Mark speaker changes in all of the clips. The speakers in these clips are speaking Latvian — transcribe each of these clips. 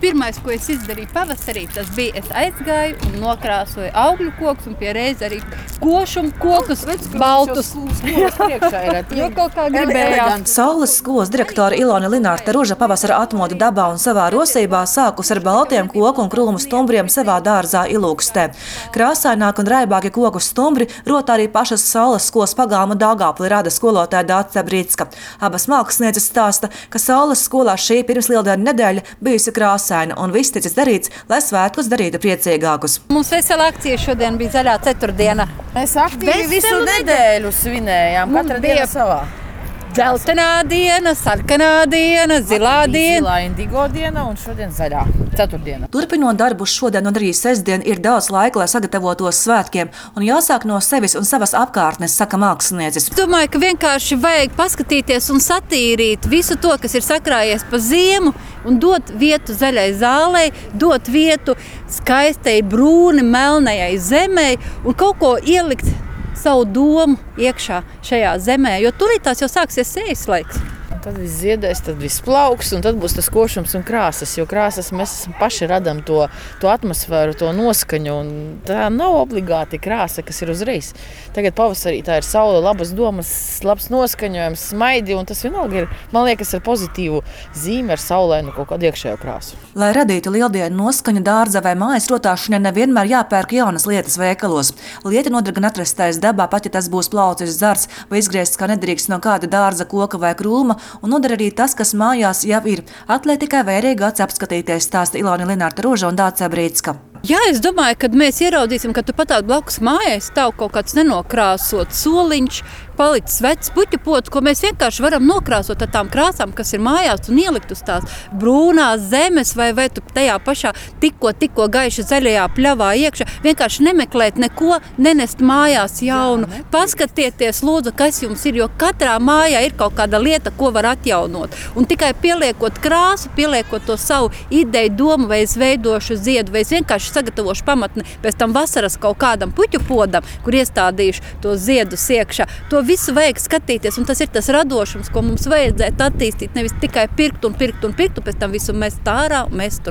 Speaker 1: pirmais, ko es izdarīju pavasarī, tas bija, es aizgāju un nokrāsoju augļu kokus un pie reiz arī košumu kokus baltus. Jo kaut kā gribējās.
Speaker 2: Saules skolas direktore Ilona Linārte Ruža pavasara atmodu dabā un savā rosībā sākus ar baltiem koku un krūmu stumbriem savā dārzā Ilūkstē. Krāsaināk un raibāki koku stumbri rota arī pašas Saules skolas pagalma Daugavpilī rada skolotāja Dāce Brīcka. Abas mākslinieces stāsta, ka Saules skolā šī pirmslieldienu nedēļa bijusi krāsaina un viss ticis darīts, lai svētkus darītu priecīgākus.
Speaker 1: Mums vesela akcija šodien bija zaļā ceturtdiena.
Speaker 3: Mēs aktīvi visu nedēļu svinējām, katra diena savā.
Speaker 1: Dzeltenā diena, sarkanā diena, zilā diena.
Speaker 3: Zilā indigo diena un šodien zaļā ceturtdiena.
Speaker 2: Turpinot darbu šodien un arī sestdien ir daudz laika, lai sagatavotos svētkiem, un jāsāk no sevis un savas apkārtnes, saka mākslinieces.
Speaker 1: Es domāju, ka vienkārši vajag paskatīties un satīrīt visu to, kas ir sakrājies pa ziemu, un dot vietu zaļai zālei, dot vietu skaistai brūni melnajai zemei un kaut ko ielikt savu domu iekšā šajā zemē, jo tūlītās jau sāksies sējas laiks.
Speaker 3: Tad viss ziedēs, tad viss plauks, un tad būs tas košums un krāsas, jo krāsas mēs paši radam to atmosfēru, to noskaņu, un tā nav obligāti krāsa, kas ir uzreiz. Tagad pavasarī tā ir saule, labas domas, labs noskaņojums, smaidi, un tas vienalga ir, man liekas, ar pozitīvu zīmi, ar saulainu kaut kādu iekšējo krāsu.
Speaker 2: Lai radītu lieldienu noskaņu dārza vai mājas rotāšanai nevienmēr jāpērk jaunas lietas veikalos. Lieti noder gan atrastais dabā, pat ja tas būs plaucis zars vai izgriezts kā nederīgs no kāda dārza koka vai krūma, un noder arī tas, kas mājās jau ir. Atliek tikai vērīgi aci apskatīties, stāsta Ilona Linārte Ruža un Dāce Brīcka.
Speaker 1: Jā, es domāju, kad mēs ieraudzīsim, ka tu patāt blakus mājai stāv kaut kāds nenokrāsots soliņš, palicis vecs puķu pods, ko mēs vienkārši varam nokrāsot ar tām krāsām, kas ir mājās un ielikt uz tās brūnās zemes vai tu tajā pašā tikko gaiša zaļajā pļavā iekšā. Vienkārši nemeklēt neko, nenest mājās jaunu. Paskatieties, lūdzu, kas jums ir, jo katrā mājā ir kaut kāda lieta, ko var atjaunot. Un tikai pieliekot krāsu, pieliekot to savu ideju, domu, vai es veidošu ziedu, vai es vienkārši sagatavošu pamatni pēc tam vasaras kaut kādam puķu podam, kur iestādīšu to ziedus iekšā. To visu vajag skatīties, un tas ir tas radošums, ko mums vajadzētu attīstīt, nevis tikai pirkt, un pēc tam visu mest ārā, mest.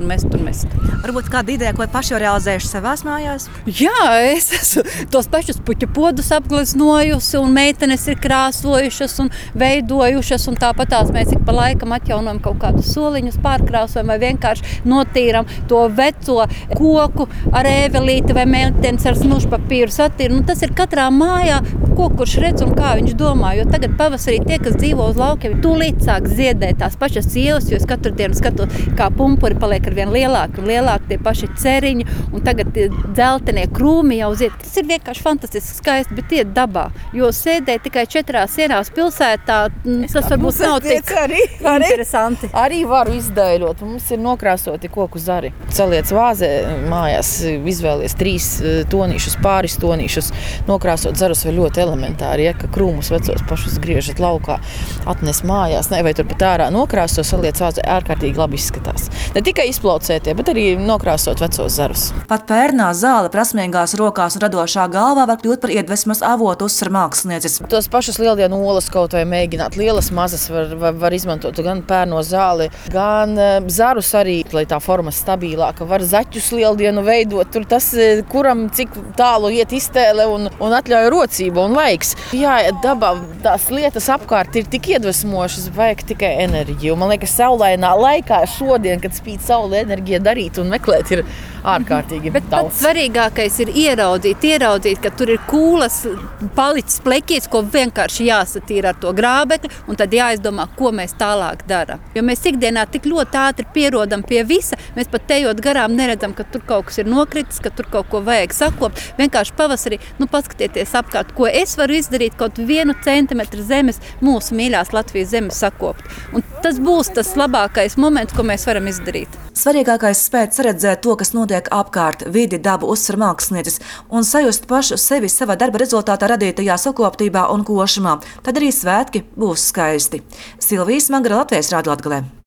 Speaker 2: Varbūt kāda ideja, ko paši jau realizējuši savās mājās?
Speaker 1: Jā, es esmu tos pašus puķu podus apgleznojusi, un meitenes ir krāsojušas un veidojušas, un tāpatās mēs ik pa laikam atjaunojam kaut kādus soliņus, pārkrāsojam vai vienkārši notīram to veco koku ar ēvelīti vai meitenes ar smilšpapīru satīru. Nu, tas ir katrā mājā, kurš redz un kā viņš domā, jo tagad pavasarī tie, kas dzīvo uz laukiem, tūlīt sāk ziedēt tās pašas ievas, jo es katru dienu skatos, kā pumpuri paliek ar vien lielāki un lielāki tie paši ceriņi, un tagad tie dzeltenie krūmi jau zied. Tas ir vienkārši fantastiski skaisti, bet iet dabā, jo sēdēt tikai 4 sienās pilsētā, tas varbūt nav tik interesanti.
Speaker 3: Arī varu izdēļot, mums ir nokrāsoti koku zari. Saliec vāzē mājās, izvēlies 3 tonīšus, pāris tonīšus, nokrāsot zarus vai ļoti elementāri, ja, ka krūmus vecos pašus griežat laukā, atnes mājās, vai turpat ārā nokrāso, saliec vāzē, ārkārtīgi labi izskatās. Ne tikai izplaucētie, bet arī nokrāsot vecos zarus.
Speaker 2: Pat pērnā zāle prasmīgās rokās un radošā galvā var kļūt par iedvesmas avotu, uzsver mākslinieces.
Speaker 3: Tos pašus lieldienu olas kaut vai mēģināt. Lielas mazas var izmantot gan pērno zāli, gan zarus arī, lai tā forma stabilāka. Var zaķus lieldienu veidot, tur tas, kuram cik tālu iet iztēle un atļauj rocība un laiks. Jā, dabā tās lietas apkārt ir tik iedvesmošas, vajag tikai enerģiju. Man liekas, saulainā laikā šodien, kad spīd saule, enerģija darīt un meklēt ir ārkārtīgi
Speaker 1: bet
Speaker 3: daudz.
Speaker 1: Bet svarīgākais ir ieraudzīt, ka tur ir kūlas palicis plekīs, ko vienkārši jāsatīra ar to grābekli, un tad jāizdomā, ko mēs tālāk dara. Jo mēs ikdienā tik ļoti ātri pierodam pie visa, mēs pat ejot garām neredzam, ka tur kaut kas ir nokritis, ka tur kaut ko vajag sakopt. Vienkārši pavasarī, paskatieties apkārt, ko es varu izdarīt, kaut 1 centimetru zemes, mūsu mīļās Latvijas zemes sakopt. Un tas būs tas labākais moments, ko mēs varam izdarīt.
Speaker 2: Svarīgākais spēt saredzēt to, kas notiek apkārt, vidi, dabu, uzsver mākslinieces, un sajust pašu sevi savā darba rezultātā radītajā sakoptībā un košumā. Tad arī svētki būs skaisti. Silvija Smagra, Latvijas Radio Latgalē.